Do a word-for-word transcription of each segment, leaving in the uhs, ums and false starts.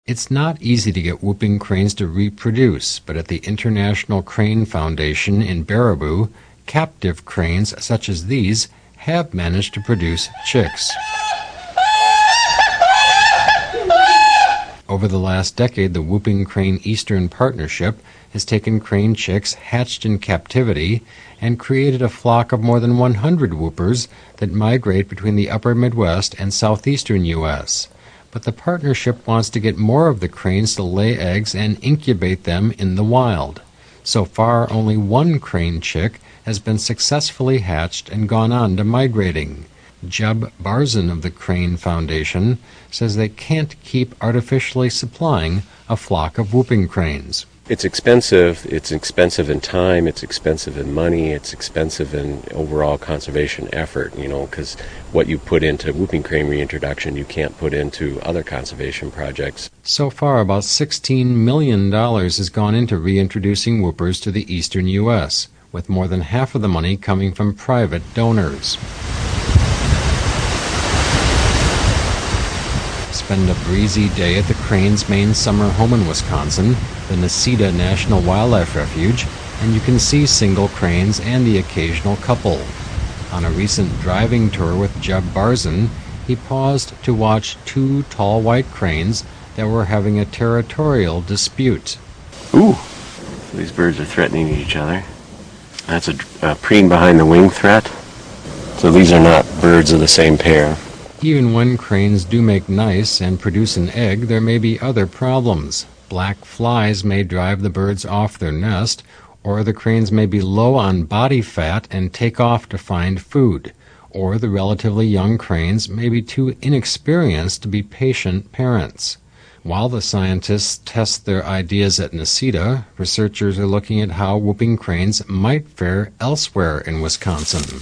It's not easy to get whooping cranes to reproduce, but at the International Crane Foundation in Baraboo, captive cranes such as these have managed to produce chicks. Over the last decade, the Whooping Crane Eastern Partnership has taken crane chicks hatched in captivity and created a flock of more than one hundred whoopers that migrate between the upper Midwest and southeastern U S But the partnership wants to get more of the cranes to lay eggs and incubate them in the wild. So far, only one crane chick has been successfully hatched and gone on to migrating. Jeb Barzin of the Crane Foundation says they can't keep artificially supplying a flock of whooping cranes. It's expensive. It's expensive in time. It's expensive in money. It's expensive in overall conservation effort, you know, because what you put into whooping crane reintroduction, you can't put into other conservation projects. So far, about sixteen million dollars has gone into reintroducing whoopers to the eastern U S, with more than half of the money coming from private donors. Spend a breezy day at the crane's main summer home in Wisconsin, the Necedah National Wildlife Refuge, and you can see single cranes and the occasional couple. On a recent driving tour with Jeb Barzin, he paused to watch two tall white cranes that were having a territorial dispute. Ooh, these birds are threatening each other. That's a, a preen behind the wing threat. So these are not birds of the same pair. Even when cranes do make nice and produce an egg, there may be other problems. Black flies may drive the birds off their nest, or the cranes may be low on body fat and take off to find food, or the relatively young cranes may be too inexperienced to be patient parents. While the scientists test their ideas at Necedah, researchers are looking at how whooping cranes might fare elsewhere in Wisconsin.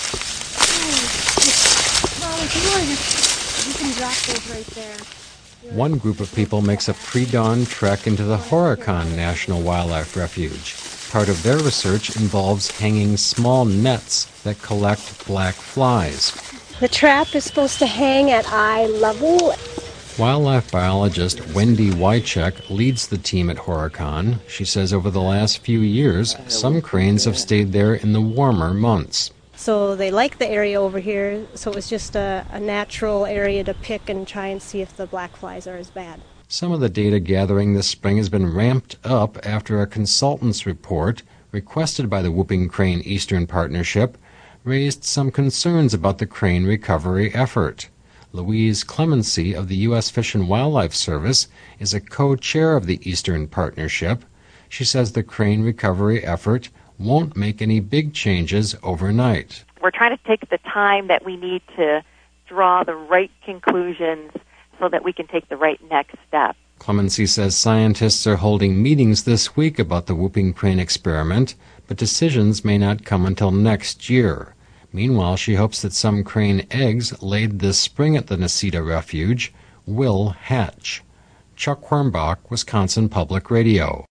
You can drop those right there. One group of people makes a pre-dawn trek into the Horicon National Wildlife Refuge. Part of their research involves hanging small nets that collect black flies. The trap is supposed to hang at eye level. Wildlife biologist Wendy Wycheck leads the team at Horicon. She says over the last few years, some cranes have stayed there in the warmer months. So they like the area over here, so it was just a, a natural area to pick and try and see if the black flies are as bad. Some of the data gathering this spring has been ramped up after a consultant's report, requested by the Whooping Crane Eastern Partnership, raised some concerns about the crane recovery effort. Louise Clemency of the U S Fish and Wildlife Service is a co-chair of the Eastern Partnership. She says the crane recovery effort won't make any big changes overnight. We're trying to take the time that we need to draw the right conclusions so that we can take the right next step. Clemency says scientists are holding meetings this week about the whooping crane experiment, but decisions may not come until next year. Meanwhile, she hopes that some crane eggs laid this spring at the Necedah Refuge will hatch. Chuck Hornbach, Wisconsin Public Radio.